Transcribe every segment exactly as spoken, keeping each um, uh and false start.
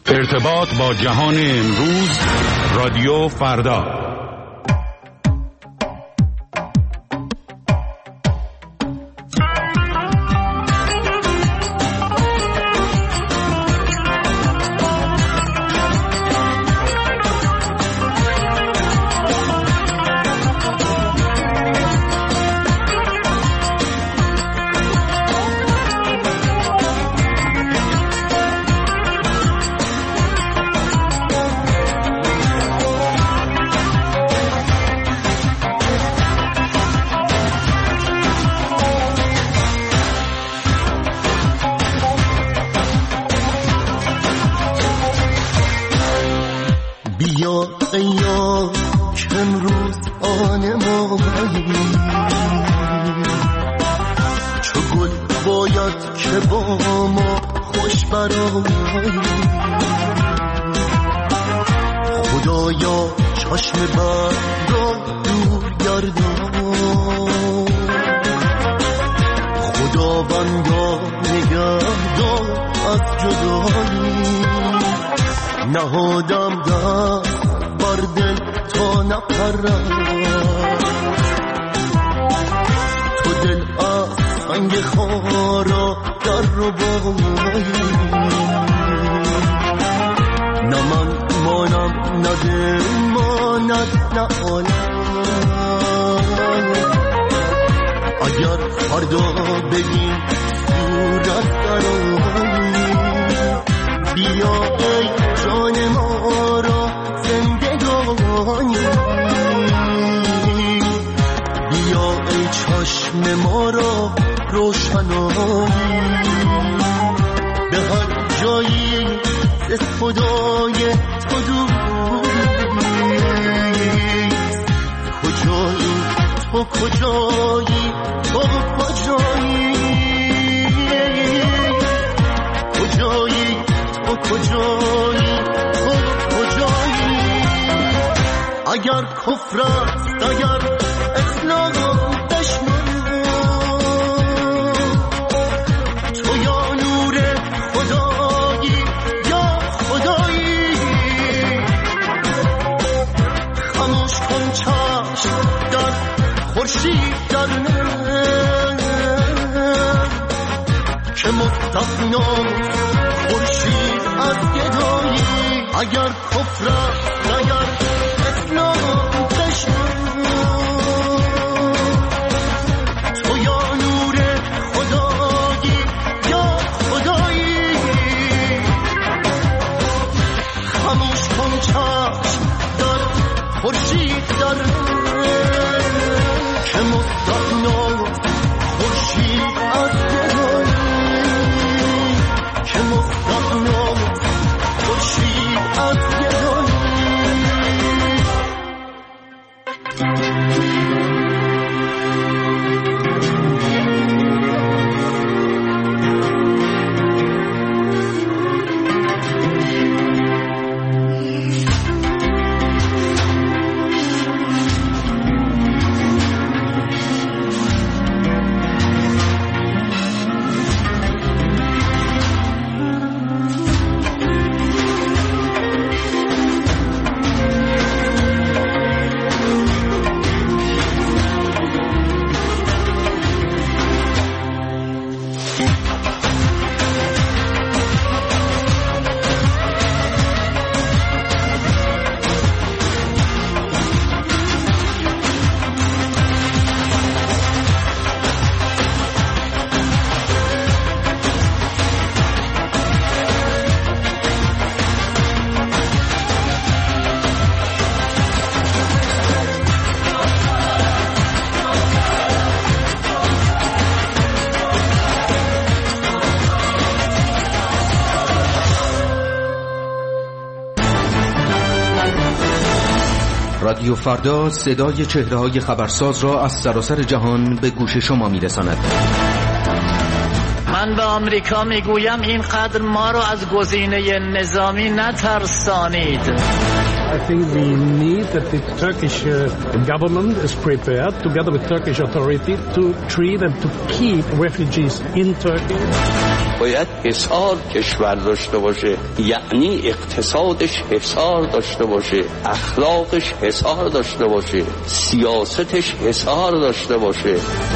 ارتباط با جهان امروز، رادیو فردا. خدایا چشم بر را دور گردان، خداوندا نگهدار از جدایی. نهادم دست بر دل تا نپرم، تو دل از سنگ خارا در رو بایی. نه من مانم نه دل ماند نه عالم، اگر فردا بگیم صورت درآیی. بیا ای جان ما را زندگانی، بیا ای چشم ما را روشنایی. به هر جایی از خدای تو دوری، کجایی تو کجایی تو کجایی، کجایی تو کجایی تو کجایی. اگر کفر است اگر اسلام دشمن، تو یا نور خدایی یا خدایی. خاموش کن چشم در خورشید در نم، که مستثنی خورشید از گدایی. اگر کفر است اگر اسلام دشمن، تو یا نور خدایی یا خدایی. خاموش کن چشم در خورشید در که مستثنی خورشید از گدایی، که مستثنی خورشید از گدایی. رادیو فردا صدای چهره‌های خبرساز را از سراسر جهان به گوش شما می‌رساند. من به آمریکا میگویم اینقدر ما رو از گزینه نظامی نترسانید. I think we need that the Turkish uh, government is prepared, together with Turkish authority, to treat and to keep refugees in Turkey. باید حصار کشور داشته باشه، یعنی اقتصادش حصار داشته باشه، اخلاقش حصار داشته باشه، سیاستش حصار داشته باشه.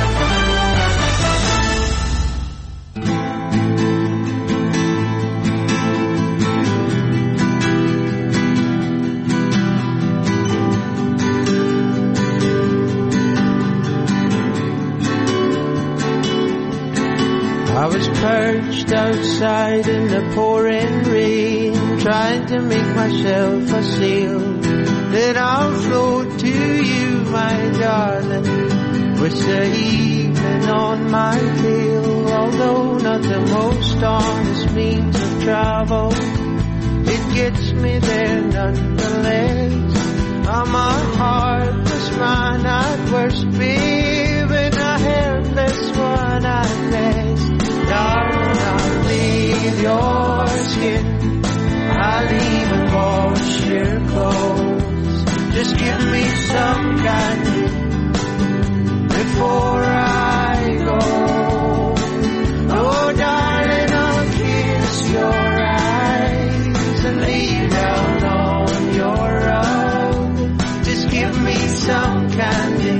I was perched outside in the pouring rain, trying to make myself a sail that I'll float to you, my darling, with the evening on my tail. Although not the most honest means of travel, it gets me there nonetheless. I'm a heartless man at worst, babe, and a helpless one at best. Darling, I'll leave your skin, I'll even wash your clothes. Just give me some candy before I go. Oh, darling, I'll kiss your eyes and lay down on your rug. Just give me some candy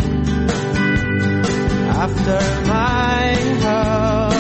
after my hug.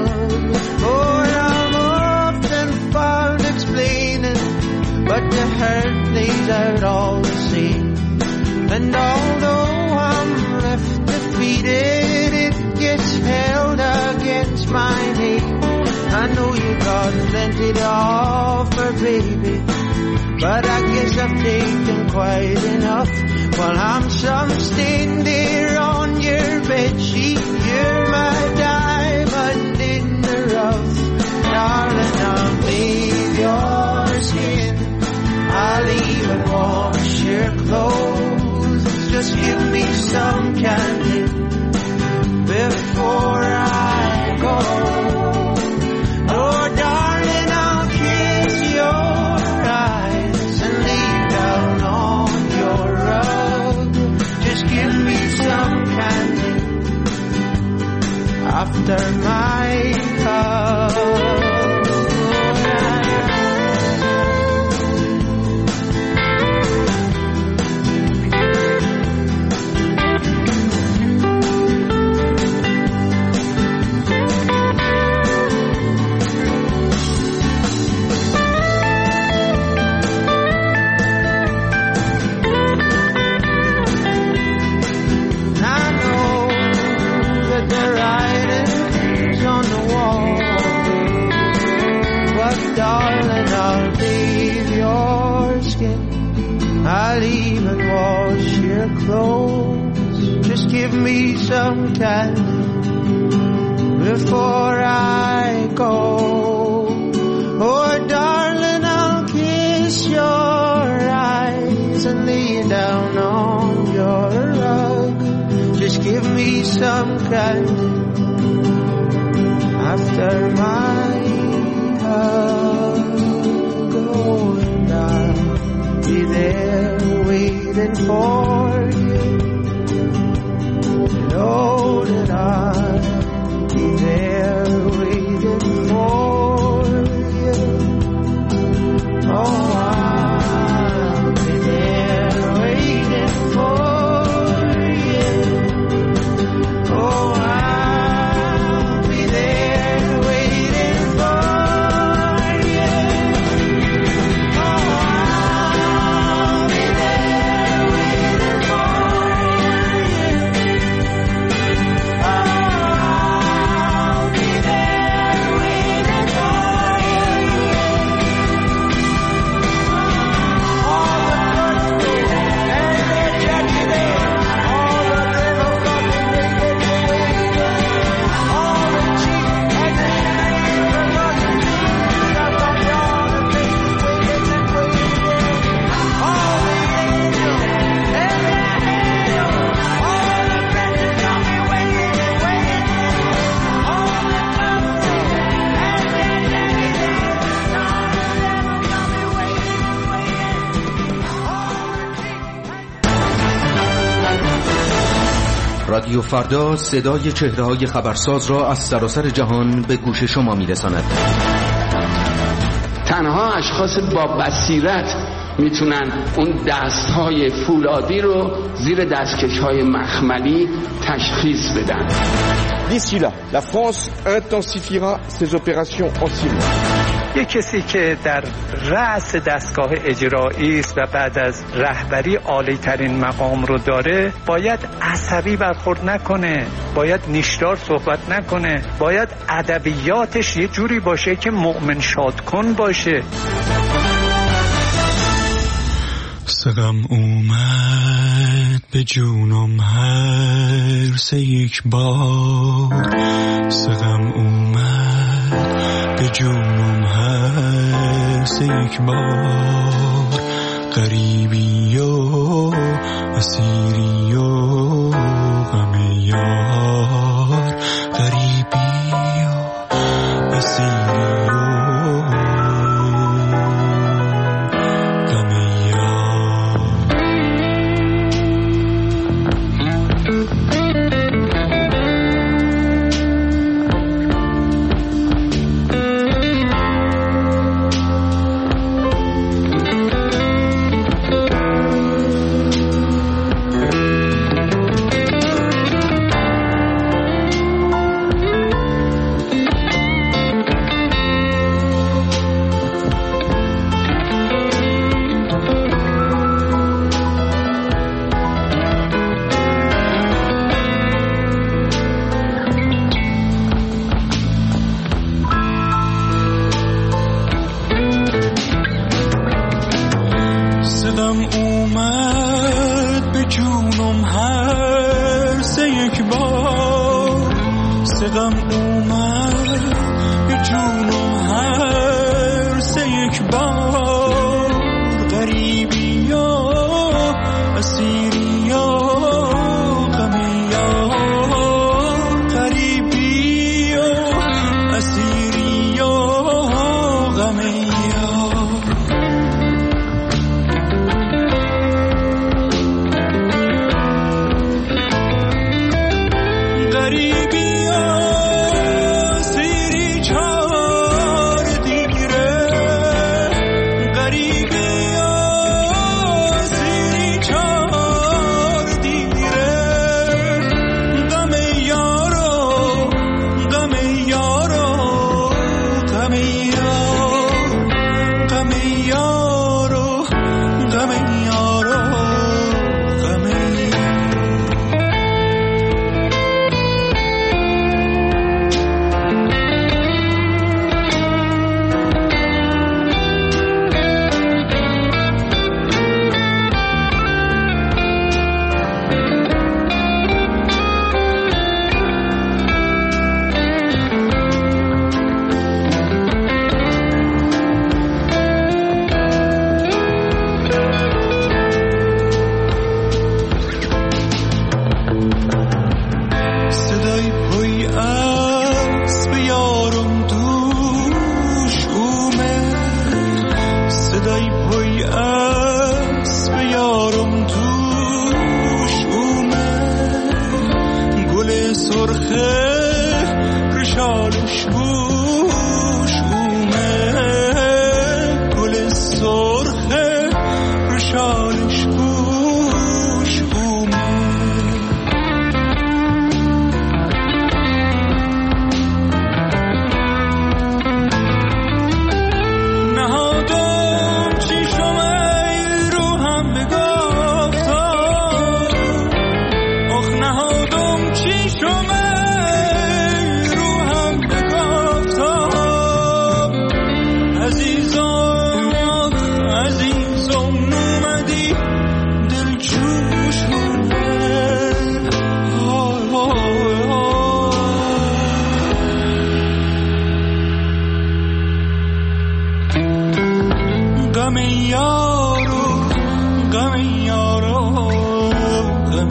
But the hurt plays out all the same. And although I'm left defeated, it gets held against my name. I know you got plenty to offer, baby, but I guess I've taken quite enough. While I'm some stain there on your bedsheet, you're my diamond in the rough. Darling, I'll leave your skin, I'll even wash your clothes. Just give me some candy before I go. Oh, darling, I'll kiss your eyes and lay down on your rug. Just give me some candy after my hug. Darling, I'll leave your skin, I'll even wash your clothes. Just give me some candy before I go. Oh, darling, I'll kiss your eyes and lay down on your rug. Just give me some candy after my going, I'll be there waiting for you. Know that I'll be there waiting for you. Oh, I'll be there waiting for you. Oh, I'll be there waiting for you. Oh, I'll be there waiting رادیو فردا صدای چهره‌های خبرساز را از سراسر جهان به گوش شما می‌رساند. تنها اشخاص با بصیرت میتونن اون دستهای فولادی رو زیر دستکش‌های مخملی تشخیص بدن. D'ici là, la France intensifiera ses opérations en Syrie. یک کسی که در رأس دستگاه اجرایی است و بعد از رهبری عالی ترین مقام رو داره، باید عصبی برخورد نکنه، باید نیشدار صحبت نکنه، باید ادبیاتش یه جوری باشه که مؤمن شاد کن باشه. سقم اومد به جونم هر سه یک بار، سقم اومد به جونم هر سه یک بار، غریبی و اسیری و غم یار، غریبی و اسیری و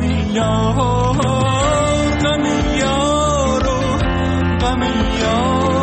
غم یارو غم یارو